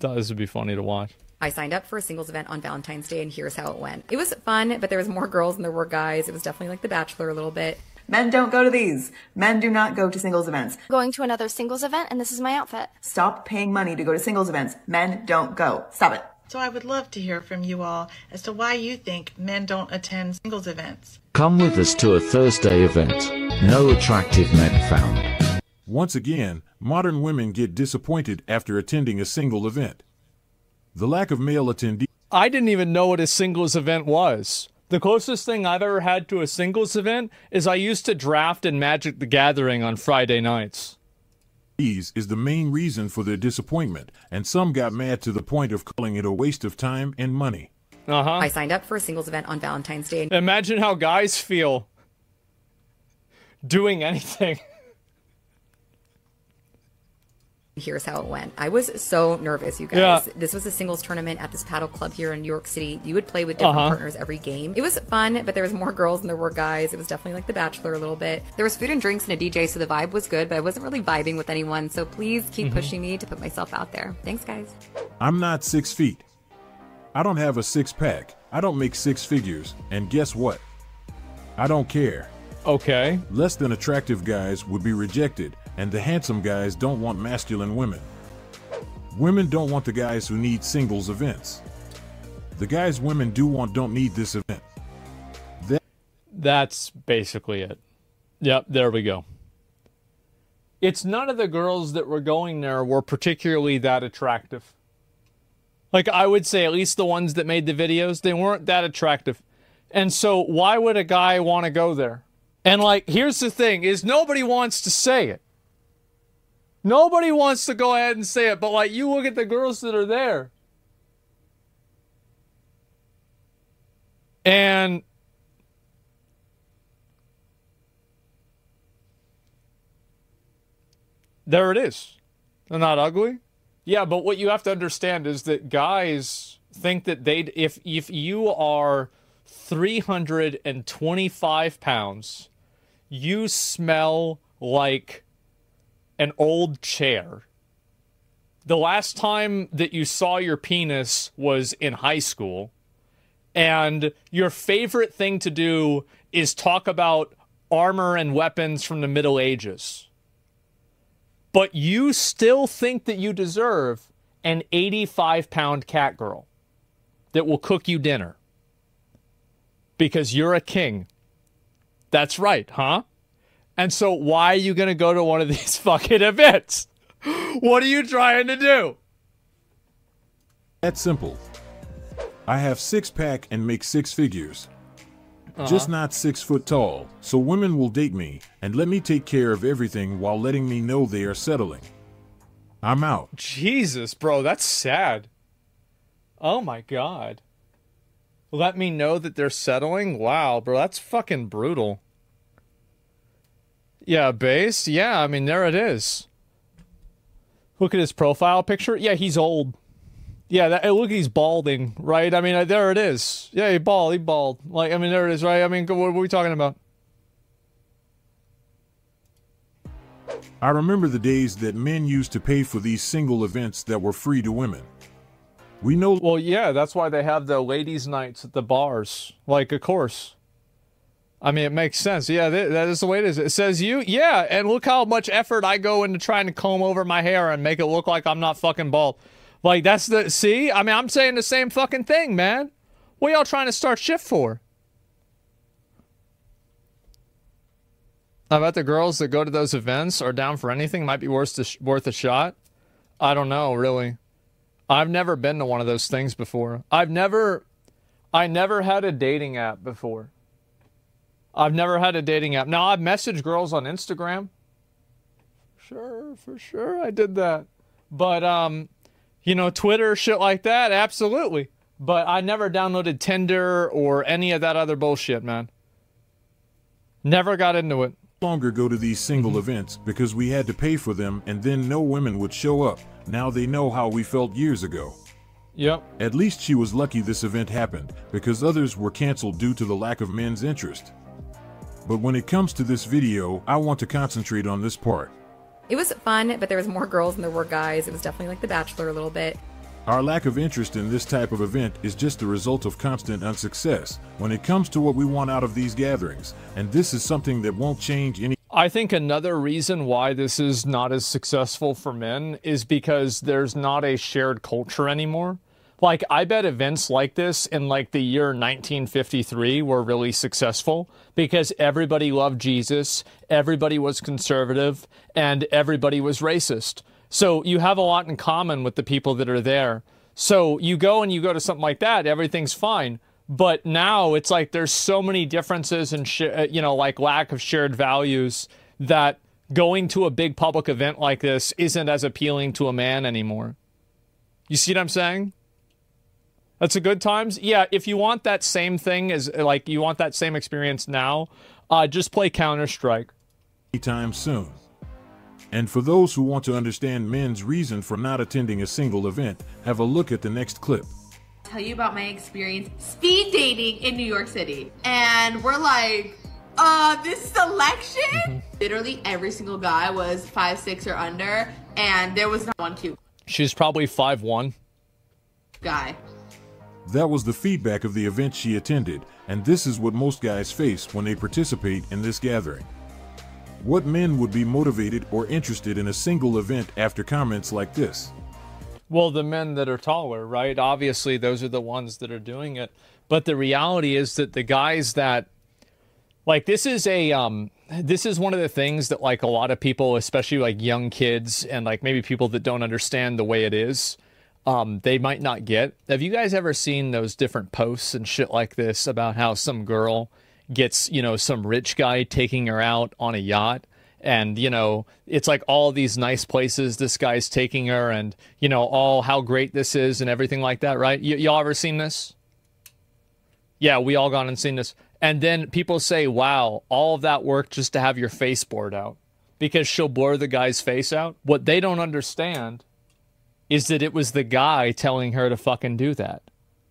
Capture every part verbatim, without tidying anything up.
Thought this would be funny to watch. I signed up for a singles event on Valentine's Day, and here's how it went. It was fun, but there was more girls than there were guys. It was definitely like The Bachelor a little bit. Men don't go to these. Men do not go to singles events. Going to another singles event, and this is my outfit. Stop paying money to go to singles events. Men don't go. Stop it. So I would love to hear from you all as to why you think men don't attend singles events. Come with us to a Thursday event. No attractive men found. Once again, modern women get disappointed after attending a single event. The lack of male attendees. I didn't even know what a singles event was. The closest thing I've ever had to a singles event is I used to draft in Magic the Gathering on Friday nights. Is the main reason for their disappointment, and some got mad to the point of calling it a waste of time and money. Uh-huh. I signed up for a singles event on Valentine's Day. Imagine how guys feel doing anything. Here's how it went. I was so nervous, you guys. Yeah. This was a singles tournament at this paddle club here in New York City. You would play with different Uh-huh. partners every game. It was fun, but there was more girls than there were guys. It was definitely like The Bachelor a little bit. There was food and drinks and a D J, so the vibe was good, but I wasn't really vibing with anyone. So please keep Mhm. pushing me to put myself out there. Thanks, guys. I'm not six feet. I don't have a six-pack. I don't make six figures. And guess what? I don't care. Okay. Less than attractive guys would be rejected, and the handsome guys don't want masculine women. Women don't want the guys who need singles events. The guys women do want don't need this event. That That's basically it. Yep, there we go. It's none of the girls that were going there were particularly that attractive. Like, I would say at least the ones that made the videos, they weren't that attractive. And so why would a guy want to go there? And like, here's the thing, is nobody wants to say it. Nobody wants to go ahead and say it, but like, you look at the girls that are there. And there it is. They're not ugly. Yeah, but what you have to understand is that guys think that they if if you are three hundred twenty-five pounds, you smell like an old chair. The last time that you saw your penis was in high school, and your favorite thing to do is talk about armor and weapons from the Middle Ages. But you still think that you deserve an eighty-five pound cat girl that will cook you dinner because you're a king. That's right, huh? And so why are you going to go to one of these fucking events? What are you trying to do? That's simple. I have six-pack and make six figures. Uh-huh. Just not six foot tall, so women will date me and let me take care of everything while letting me know they are settling. I'm out. Jesus, bro, that's sad. Oh my God. Let me know that they're settling? Wow, bro, that's fucking brutal. Yeah, base? Yeah, I mean, there it is. Look at his profile picture. Yeah, he's old. Yeah, that, look, he's balding, right? I mean, there it is. Yeah, he bald, he bald. Like, I mean, there it is, right? I mean, what are we talking about? I remember the days that men used to pay for these single events that were free to women. We know. Well, yeah, that's why they have the ladies' nights at the bars. Like, of course. I mean, it makes sense. Yeah, that, that is the way it is. It says you, yeah, and look how much effort I go into trying to comb over my hair and make it look like I'm not fucking bald. Like, that's the, see? I mean, I'm saying the same fucking thing, man. What y'all trying to start shit for? I bet the girls that go to those events are down for anything. Might be worth a, worth a shot. I don't know, really. I've never been to one of those things before. I've never, I never had a dating app before. I've never had a dating app. Now, I've messaged girls on Instagram. Sure, for sure I did that. But, um... you know, Twitter, shit like that, absolutely. But I never downloaded Tinder or any of that other bullshit, man. Never got into it. Longer go to these single events because we had to pay for them and then no women would show up. Now they know how we felt years ago. Yep. At least she was lucky this event happened because others were canceled due to the lack of men's interest. But when it comes to this video, I want to concentrate on this part. It was fun, but there was more girls than there were guys. It was definitely like The Bachelor a little bit. Our lack of interest in this type of event is just the result of constant unsuccess when it comes to what we want out of these gatherings, and this is something that won't change any. I think another reason why this is not as successful for men is because there's not a shared culture anymore. Like, I bet events like this in like the year nineteen fifty-three were really successful because everybody loved Jesus, everybody was conservative, and everybody was racist. So you have a lot in common with the people that are there. So you go and you go to something like that, everything's fine. But now it's like there's so many differences and, sh- you know, like lack of shared values that going to a big public event like this isn't as appealing to a man anymore. You see what I'm saying? That's a good times. Yeah, if you want that same thing as like you want that same experience now, uh, just play Counter-Strike. Anytime soon. And for those who want to understand men's reason for not attending a single event, have a look at the next clip. Tell you about my experience speed dating in New York City. And we're like, uh, this selection? Mm-hmm. Literally every single guy was five six or under, and there was not one cute She's probably five one guy. That was the feedback of the event she attended, and this is what most guys face when they participate in this gathering. What men would be motivated or interested in a single event after comments like this? Well, the men that are taller, right? Obviously, those are the ones that are doing it. But the reality is that the guys that, like, this is a, um, this is one of the things that, like, a lot of people, especially, like, young kids and, like, maybe people that don't understand the way it is, um, they might not get. Have you guys ever seen those different posts and shit like this about how some girl gets, you know, some rich guy taking her out on a yacht? And, you know, it's like all these nice places this guy's taking her and, you know, all how great this is and everything like that, right? Y- y'all ever seen this? Yeah, we all gone and seen this. And then people say, wow, all of that work just to have your face blurred out because she'll blur the guy's face out. What they don't understand is that it was the guy telling her to fucking do that.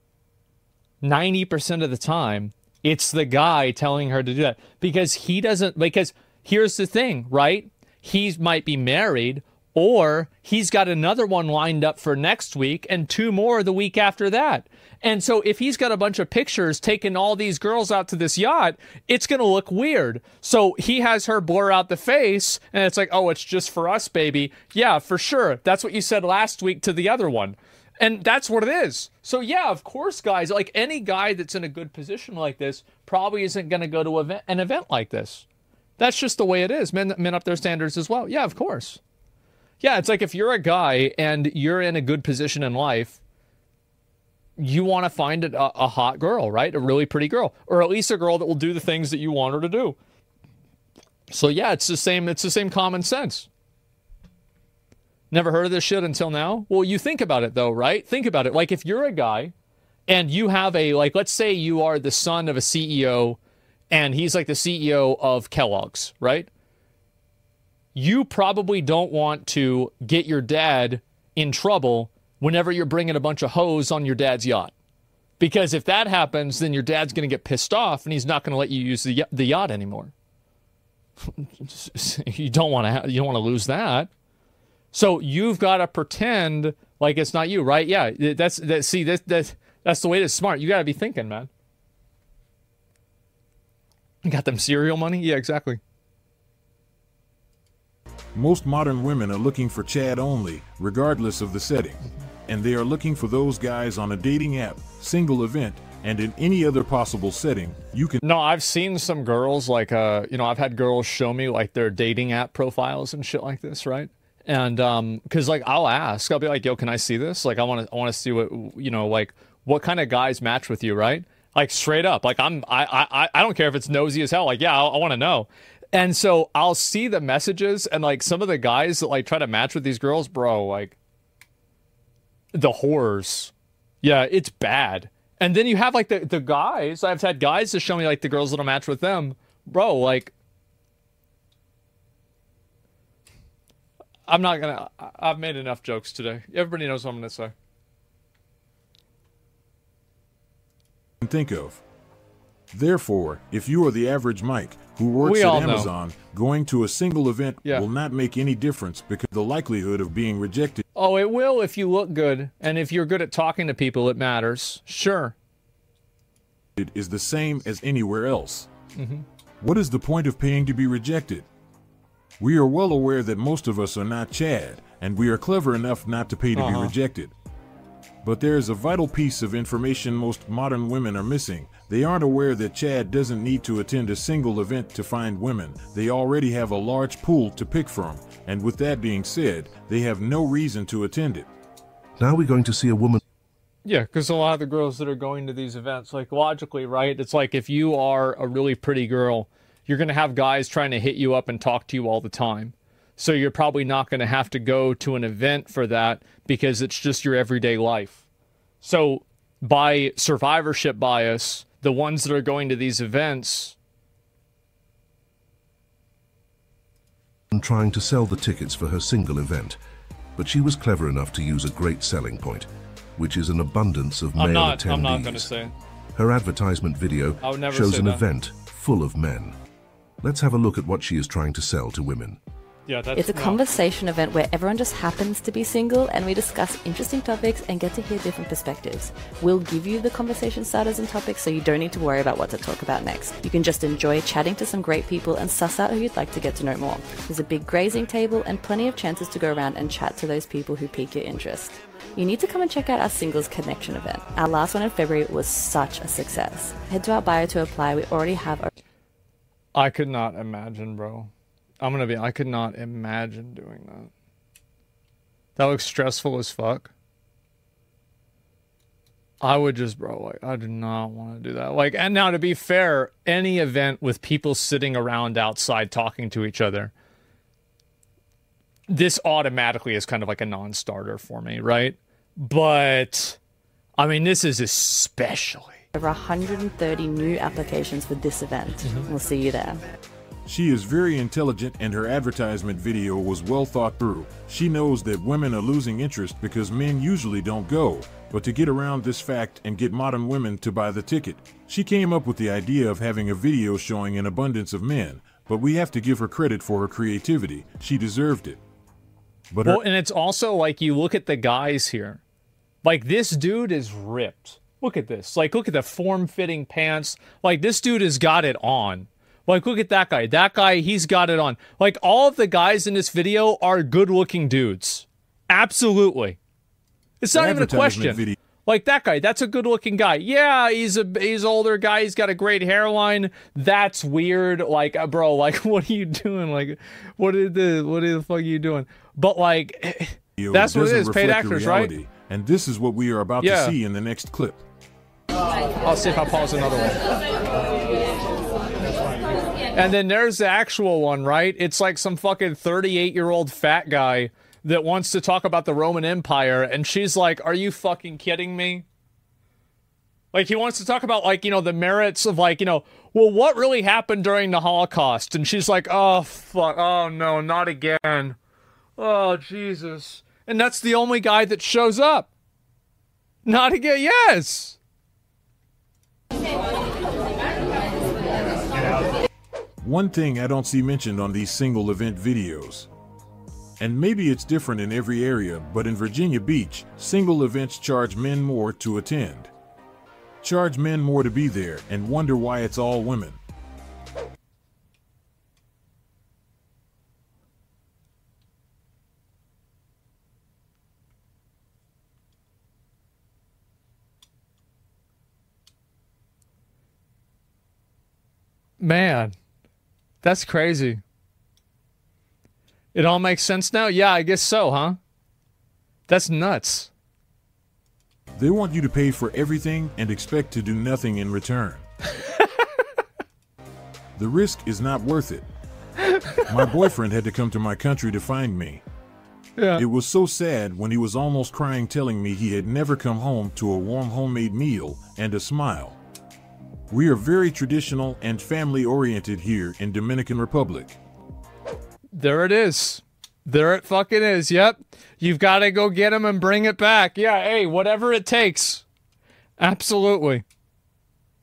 ninety percent of the time, it's the guy telling her to do that because he doesn't, because here's the thing, right? He might be married or he's got another one lined up for next week and two more the week after that. And so if he's got a bunch of pictures taking all these girls out to this yacht, it's going to look weird. So he has her blur out the face and it's like, oh, it's just for us, baby. Yeah, for sure. That's what you said last week to the other one. And that's what it is. So yeah, of course, guys, like any guy that's in a good position like this probably isn't going to go to event, an event like this. That's just the way it is. Men, men up their standards as well. Yeah, of course. Yeah, it's like if you're a guy and you're in a good position in life, you want to find a, a hot girl, right? A really pretty girl, or at least a girl that will do the things that you want her to do. So yeah, it's the same. It's the same common sense. Never heard of this shit until now? Well, you think about it though, right? Think about it. Like if you're a guy and you have a, like, let's say you are the son of a C E O and he's like the C E O of Kellogg's, right? You probably don't want to get your dad in trouble whenever you're bringing a bunch of hoes on your dad's yacht. Because if that happens, then your dad's going to get pissed off and he's not going to let you use the, the yacht anymore. You don't want to ha- you don't want to lose that. So you've got to pretend like it's not you, right? Yeah, that's that. See, that that that's the way to smart. You got to be thinking, man. You got them cereal money? Yeah, exactly. Most modern women are looking for Chad only, regardless of the setting. And they are looking for those guys on a dating app, single event, and in any other possible setting you can. No, I've seen some girls like, uh, you know, I've had girls show me like their dating app profiles and shit like this, right? And um, because like I'll ask, I'll be like, yo, can I see this? Like I want to, I want to see what, you know, like what kind of guys match with you, right? Like straight up, like I'm, I, I, I don't care if it's nosy as hell. Like, yeah, I, I want to know. And so I'll see the messages and like some of the guys that like try to match with these girls, bro, like the horrors. Yeah, it's bad. And then you have like the, the guys, I've had guys to show me like the girls that'll match with them. Bro, like, I'm not gonna, I've made enough jokes today. Everybody knows what I'm gonna say. Think of. Therefore, if you are the average Mike who works We at all know. Amazon, going to a single event Yeah. will not make any difference because the likelihood of being rejected Oh, it will if you look good. And if you're good at talking to people, it matters. Sure. is the same as anywhere else. Mm-hmm. What is the point of paying to be rejected? We are well aware that most of us are not Chad, and we are clever enough not to pay to Uh-huh. be rejected. But there is a vital piece of information most modern women are missing. They aren't aware that Chad doesn't need to attend a single event to find women. They already have a large pool to pick from, and with that being said, they have no reason to attend it. Now we're going to see a woman. Yeah, because a lot of the girls that are going to these events, like logically, right? It's like if you are a really pretty girl, you're going to have guys trying to hit you up and talk to you all the time. So you're probably not going to have to go to an event for that because it's just your everyday life. So by survivorship bias, the ones that are going to these events, Trying to sell the tickets for her single event, but she was clever enough to use a great selling point, which is an abundance of male I'm not, attendees. I'm not going to say. Her advertisement video I would never shows say an that. event full of men. Let's have a look at what she is trying to sell to women. Yeah, that's It's a no. conversation event where everyone just happens to be single and we discuss interesting topics and get to hear different perspectives. We'll give you the conversation starters and topics so you don't need to worry about what to talk about next. You can just enjoy chatting to some great people and suss out who you'd like to get to know more. There's a big grazing table and plenty of chances to go around and chat to those people who pique your interest. You need to come and check out our Singles Connection event. Our last one in February was such a success. Head to our bio to apply. We already have a I could not imagine, bro. I'm gonna be. I could not imagine doing that. That looks stressful as fuck. I would just, bro. Like, I do not want to do that. Like, and now to be fair, any event with people sitting around outside talking to each other, this automatically is kind of like a non-starter for me, right? But I mean, this is especially. over one hundred thirty new applications for this event. We'll see you there. She is very intelligent and her advertisement video was well thought through. She knows that women are losing interest because men usually don't go. But to get around this fact and get modern women to buy the ticket, she came up with the idea of having a video showing an abundance of men. But we have to give her credit for her creativity. She deserved it. But her Well, and it's also like you look at the guys here. Like, this dude is ripped. Look at this. Like, look at the form-fitting pants. Like, this dude has got it on. Like, look at that guy. That guy, he's got it on. Like, all of the guys in this video are good-looking dudes. Absolutely. It's not The even a advertisement question. video- Like, that guy, that's a good-looking guy. Yeah, he's a he's an older guy. He's got a great hairline. That's weird. Like, uh, bro, like, what are you doing? Like, what is the what the fuck are you doing? But like, video that's what it doesn't is. Paid reflect the actors, right? reality. And this is what we are about Yeah. to see in the next clip. I'll see if I pause another one. And then there's the actual one, right? It's like some fucking thirty-eight-year-old fat guy that wants to talk about the Roman Empire, and she's like, are you fucking kidding me? Like, he wants to talk about, like, you know, the merits of, like, you know, well, what really happened during the Holocaust? And she's like, oh, fuck, oh, no, not again. Oh, Jesus. And that's the only guy that shows up. Not again, yes! One thing I don't see mentioned on these single event videos. And maybe it's different in every area, but in Virginia Beach, single events charge men more to attend. Charge men more to be there and wonder why it's all women. Man, that's crazy. It all makes sense now? Yeah, I guess so, huh? That's nuts. They want you to pay for everything and expect to do nothing in return. The risk is not worth it. My boyfriend had to come to my country to find me. Yeah. It was so sad when he was almost crying, telling me he had never come home to a warm homemade meal and a smile. We are very traditional and family oriented here in Dominican Republic. There it is. There it fucking is. Yep. You've got to go get him and bring it back. Yeah, hey, whatever it takes. Absolutely.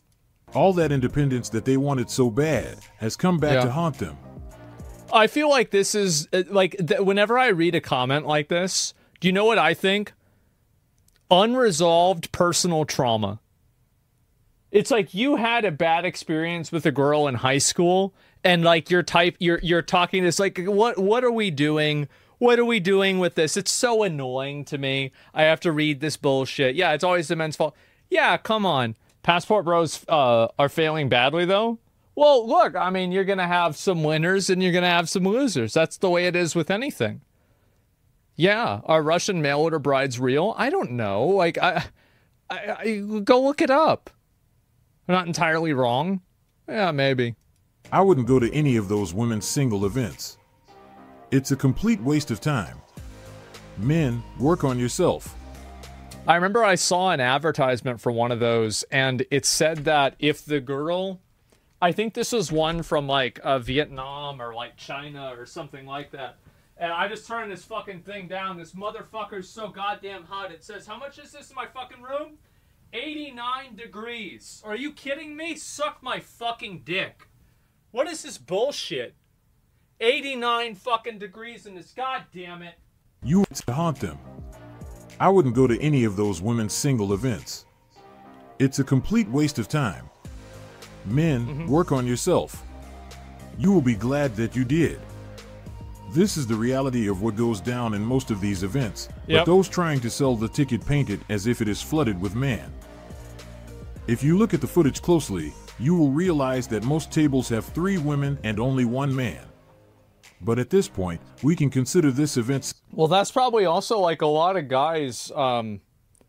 All that independence that they wanted so bad has come back Yeah. to haunt them. I feel like this is uh, like th- whenever I read a comment like this, do you know what I think? Unresolved personal trauma. It's like you had a bad experience with a girl in high school, and like you're type you're you're talking this like what what are we doing? What are we doing with this? It's so annoying to me. I have to read this bullshit. Yeah, it's always the men's fault. Yeah, come on. Passport bros uh, are failing badly though. Well, look, I mean, you're gonna have some winners and you're gonna have some losers. That's the way it is with anything. Yeah, are Russian mail order brides real? I don't know. Like, I, I, I go look it up. They're not entirely wrong. Yeah, maybe. I wouldn't go to any of those women's single events. It's a complete waste of time. Men, work on yourself. I remember I saw an advertisement for one of those, and it said that if the girl, I think this was one from like uh, Vietnam or like China or something like that. And I just turned this fucking thing down. This motherfucker's so goddamn hot. It says, how much is this in my fucking room? eighty-nine degrees. Are you kidding me? Suck my fucking dick. What is this bullshit? eighty-nine fucking degrees in this, god damn it. You want to haunt them. I wouldn't go to any of those women's single events. It's a complete waste of time. Men, Mm-hmm. work on yourself. You will be glad that you did. This is the reality of what goes down in most of these events, Yep. but those trying to sell the ticket paint it as if it is flooded with man. If you look at the footage closely, you will realize that most tables have three women and only one man. But at this point, we can consider this event. Well, that's probably also like a lot of guys, um,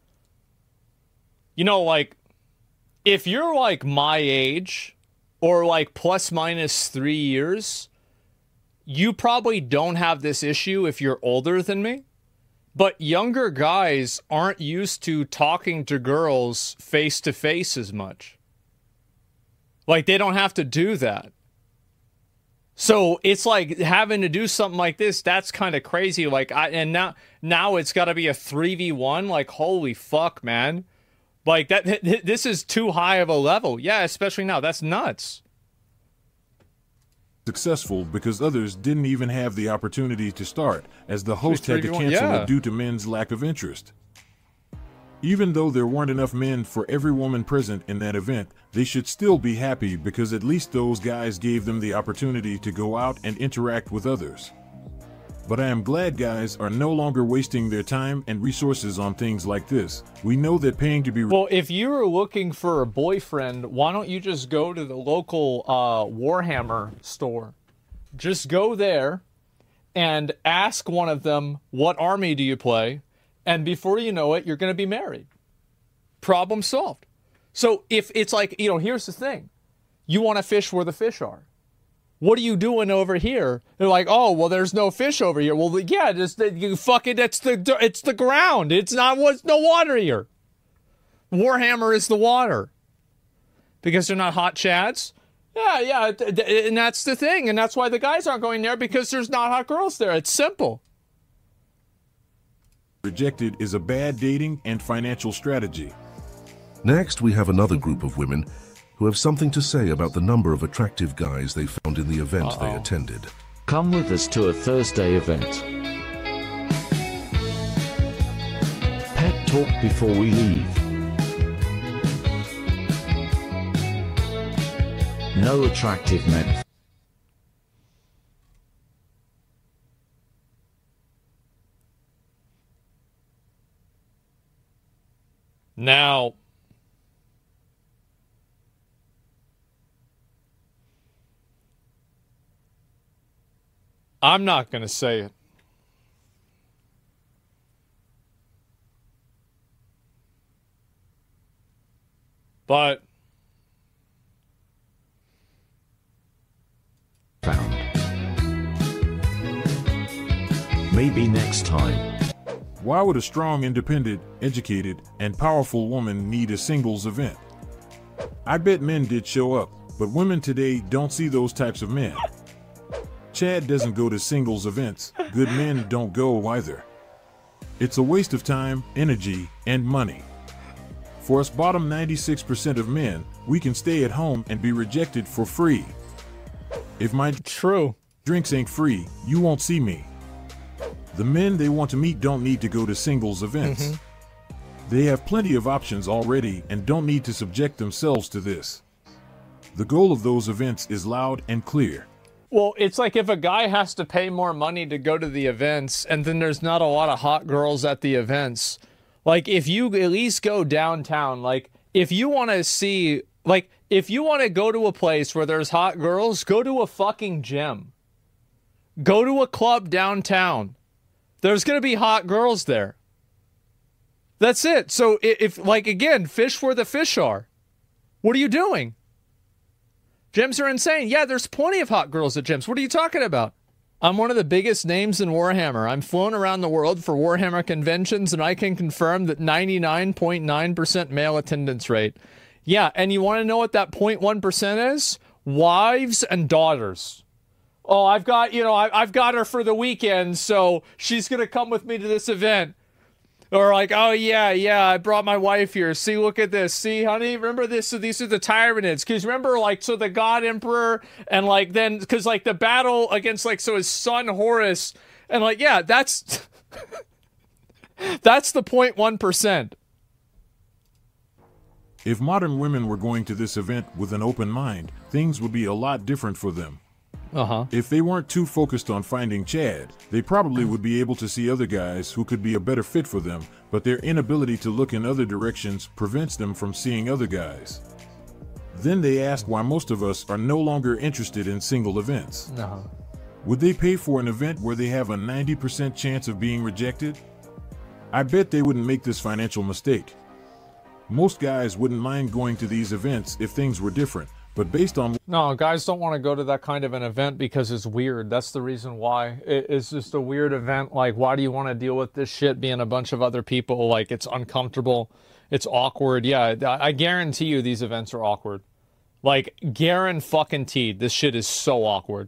you know, like if you're like my age or like plus minus three years, you probably don't have this issue if you're older than me. But younger guys aren't used to talking to girls face to face as much. Like they don't have to do that. So it's like having to do something like this. That's kind of crazy. Like I and now now it's got to be a three v one. Like holy fuck, man! Like that. th- th- This is too high of a level. Yeah, especially now. That's nuts. Successful because others didn't even have the opportunity to start, as the host had to three v one, cancel yeah. it due to men's lack of interest. Even though there weren't enough men for every woman present in that event, they should still be happy because at least those guys gave them the opportunity to go out and interact with others. But I am glad guys are no longer wasting their time and resources on things like this. We know that paying to be... Well, if you were looking for a boyfriend, why don't you just go to the local uh, Warhammer store? Just go there and ask one of them, what army do you play? And before you know it, you're going to be married. Problem solved. So if it's like, you know, here's the thing. You want to fish where the fish are. What are you doing over here? They're like, oh, well, there's no fish over here. Well, yeah, just you fucking, it's the, it's the ground. It's not, what's no water here. Warhammer is the water. Because they're not hot chads? Yeah, yeah, th- th- and that's the thing. And that's why the guys aren't going there, because there's not hot girls there. It's simple. Rejected is a bad dating and financial strategy. Next, we have another group of women who have something to say about the number of attractive guys they found in the event Uh-oh. they attended. Come with us to a Thursday event. Pet talk before we leave. No attractive men. Now, I'm not going to say it. But Found. Maybe next time. Why would a strong, independent, educated, and powerful woman need a singles event? I bet men did show up, but women today don't see those types of men. Chad doesn't go to singles events. Good men don't go either. It's a waste of time, energy, and money. For us bottom ninety-six percent of men, we can stay at home and be rejected for free. If my True. drinks ain't free, you won't see me. The men they want to meet don't need to go to singles events. Mm-hmm. They have plenty of options already and don't need to subject themselves to this. The goal of those events is loud and clear. Well, it's like if a guy has to pay more money to go to the events and then there's not a lot of hot girls at the events. Like, if you at least go downtown, like, if you want to see, like, if you want to go to a place where there's hot girls, go to a fucking gym. Go to a club downtown. There's going to be hot girls there. That's it. So, if, like, again, fish where the fish are. What are you doing? Gyms are insane. Yeah, there's plenty of hot girls at gyms. What are you talking about? I'm one of the biggest names in Warhammer. I'm flown around the world for Warhammer conventions, and I can confirm that ninety-nine point nine percent male attendance rate. Yeah, and you want to know what that zero point one percent is? Wives and daughters. Oh, I've got, you know, I, I've got her for the weekend, so she's going to come with me to this event. Or like, oh, yeah, yeah, I brought my wife here. See, look at this. See, honey, remember this? So these are the Tyranids. Because remember, like, so the God Emperor, and, like, then, because, like, the battle against, like, so his son Horus, and, like, yeah, that's, that's the zero point one percent. If modern women were going to this event with an open mind, things would be a lot different for them. Uh-huh. If they weren't too focused on finding Chad, they probably would be able to see other guys who could be a better fit for them, but their inability to look in other directions prevents them from seeing other guys. Then they ask why most of us are no longer interested in single events. Uh-huh. Would they pay for an event where they have a ninety percent chance of being rejected? I bet they wouldn't make this financial mistake. Most guys wouldn't mind going to these events if things were different. But based on... No, guys don't want to go to that kind of an event because it's weird. That's the reason why. It, it's just a weird event. Like, why do you want to deal with this shit being a bunch of other people? Like, it's uncomfortable. It's awkward. Yeah, I guarantee you these events are awkward. Like, guaran-fucking-teed. This shit is so awkward.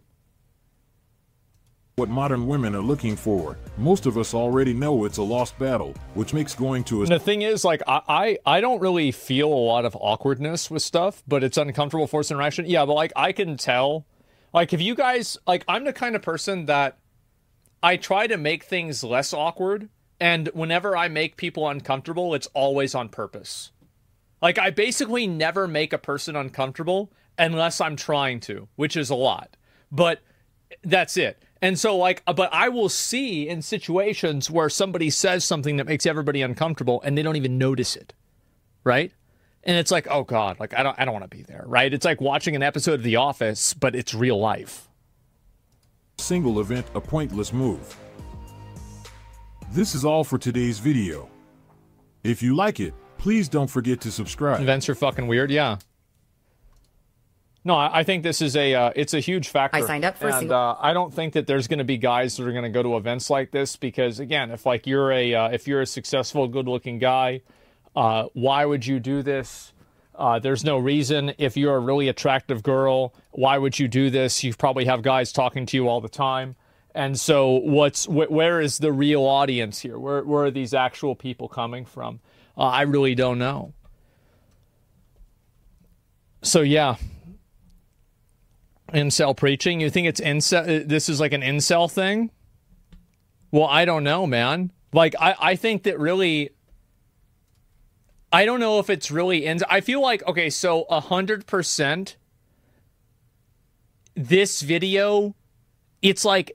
What modern women are looking for, most of us already know it's a lost battle, which makes going to a... The thing is, like, I, I, I don't really feel a lot of awkwardness with stuff, but it's uncomfortable forced interaction. Yeah, but, like, I can tell. Like, if you guys... Like, I'm the kind of person that I try to make things less awkward, and whenever I make people uncomfortable, it's always on purpose. Like, I basically never make a person uncomfortable unless I'm trying to, which is a lot. But that's it. And so, like, but I will see in situations where somebody says something that makes everybody uncomfortable and they don't even notice it, right? And it's like, oh God, like, I don't, I don't want to be there, right? It's like watching an episode of The Office, but it's real life. Single event, a pointless move. This is all for today's video. If you like it, please don't forget to subscribe. Events are fucking weird, yeah. No, I think this is a, uh, it's a huge factor. I signed up for and, a single. Uh, I don't think that there's going to be guys that are going to go to events like this because, again, if like you're a, uh, if you're a successful, good-looking guy, uh, why would you do this? Uh, there's no reason. If you're a really attractive girl, why would you do this? You probably have guys talking to you all the time. And so what's, wh where is the real audience here? Where, where are these actual people coming from? Uh, I really don't know. So, yeah. Incel preaching? You think it's incel? This is like an incel thing? Well, I don't know, man. Like, I, I think that really... I don't know if it's really... In, I feel like, okay, so one hundred percent this video, it's like...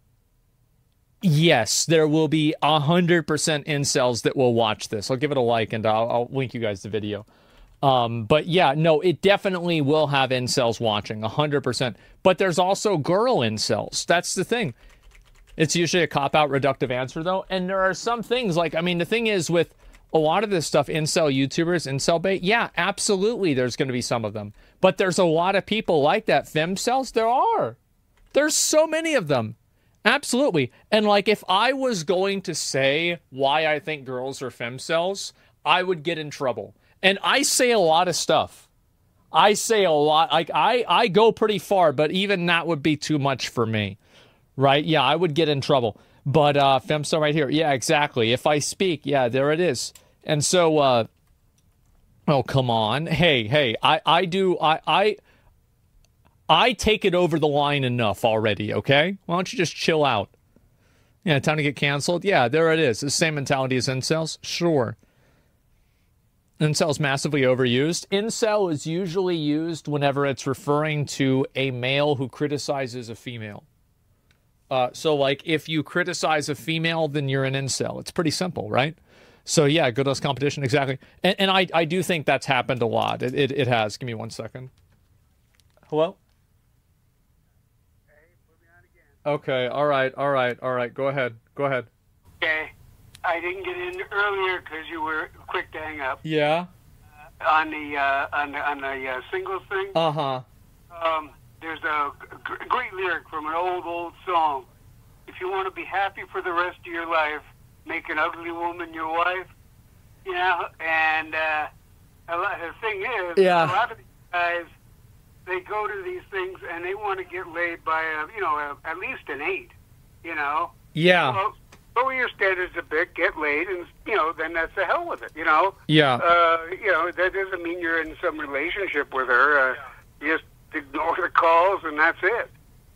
Yes, there will be one hundred percent incels that will watch this. I'll give it a like and I'll, I'll link you guys the video. Um, but yeah, no, it definitely will have incels watching, one hundred percent. But there's also girl incels. That's the thing. It's usually a cop-out reductive answer, though. And there are some things, like, I mean, the thing is with a lot of this stuff, incel YouTubers, incel bait, yeah, absolutely there's going to be some of them. But there's a lot of people like that. Femcels, there are. There's so many of them. Absolutely. And, like, if I was going to say why I think girls are femcels, I would get in trouble. And I say a lot of stuff. I say a lot. Like, I, I go pretty far, but even that would be too much for me. Right? Yeah, I would get in trouble. But uh, femcel right here. Yeah, exactly. If I speak, yeah, there it is. And so, uh, Oh, come on. Hey, hey, I, I do, I, I, I take it over the line enough already, okay? Why don't you just chill out? Yeah, time to get canceled? Yeah, there it is. The same mentality as incels? Sure. Incel's massively overused. Incel is usually used whenever it's referring to a male who criticizes a female. Uh, so, like, if you criticize a female, then you're an incel. It's pretty simple, right? So, yeah, good less competition, exactly. And, and I, I do think that's happened a lot. It, it, it has. Give me one second. Hello? Okay, all right, all right, all right. Go ahead. Go ahead. Okay. I didn't get in earlier because you were quick to hang up. Yeah? Uh, on the, uh, on the, on the uh, singles thing. Uh-huh. Um, there's a g- great lyric from an old, old song. If you want to be happy for the rest of your life, make an ugly woman your wife. You know, and uh, a lot, the thing is, Yeah. a lot of these guys, they go to these things and they want to get laid by, a, you know, a, at least an eight, you know? Yeah. Well, lower your standards a bit, get laid, and, you know, then that's the hell with it, you know? Yeah. Uh, you know, that doesn't mean you're in some relationship with her. Uh, you just ignore the calls, and that's it.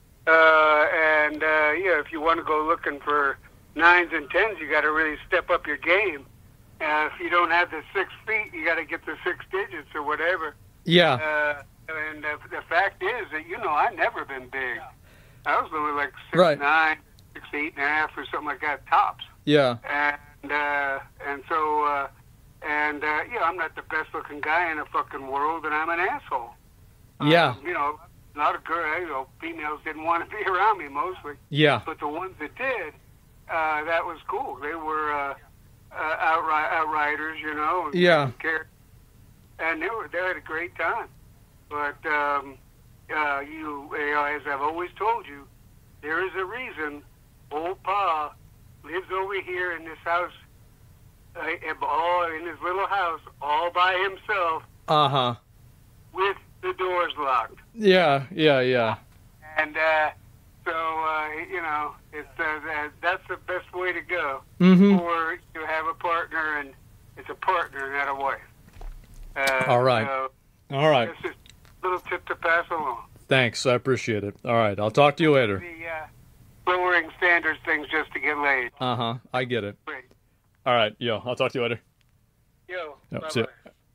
Uh, and, uh, yeah, if you want to go looking for nines and tens, you got to really step up your game. Uh, if you don't have the six feet, you got to get the six digits or whatever. Yeah. Uh, and uh, the fact is that, you know, I've never been big. I was only like six Right. nine, six eight and a half, or something like that, tops. Yeah. And uh, and so uh, and uh, yeah, I'm not the best looking guy in the fucking world, and I'm an asshole. Yeah. Um, you know, a lot of girls, you know, females didn't want to be around me mostly. Yeah. But the ones that did, uh, that was cool. They were uh, uh, outright outriders, you know. And Yeah. didn't care. And they were they had a great time. But um, uh, you, you know, as I've always told you, there is a reason old Pa lives over here in this house, uh, all in his little house, all by himself, Uh-huh. with the doors locked. Yeah, yeah, yeah. And uh, so, uh, you know, it's uh, that, that's the best way to go. Mhm. Or you have a partner, and it's a partner, not a wife. Uh, All right. So All right. it's just a little tip to pass along. Thanks. I appreciate it. All right. I'll talk to you later. The uh, lowering standards things just to get laid. Uh-huh. I get it. Great. All right. Yo, I'll talk to you later. Yo, Yep, bye-bye. see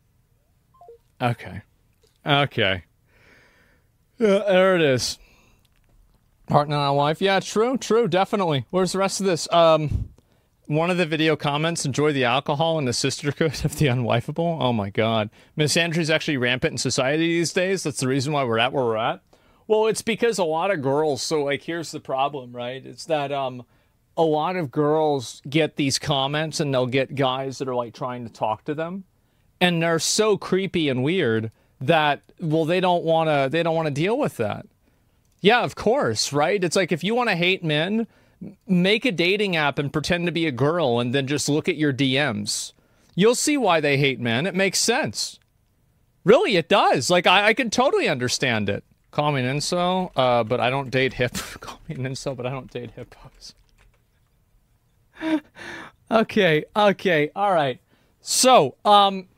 ya. Okay. Okay. Yeah, there it is. Partner, not wife. Yeah, true, true, definitely. Where's the rest of this? Um, one of the video comments, enjoy the alcohol and the sisterhood of the unwifeable. Oh my God. Misandry's actually rampant in society these days. That's the reason why we're at where we're at. Well, it's because a lot of girls, so like here's the problem, right? It's that um a lot of girls get these comments and they'll get guys that are like trying to talk to them. And they're so creepy and weird that, well, they don't want to they don't want to deal with that. Yeah, of course, right? It's like if you want to hate men, make a dating app and pretend to be a girl and then just look at your D Ms. You'll see why they hate men. It makes sense. Really, it does. Like, I, I can totally understand it. Call me an incel, uh, but I don't date hip. Call me an incel, but I don't date hippos. Okay, okay, all right. So, um,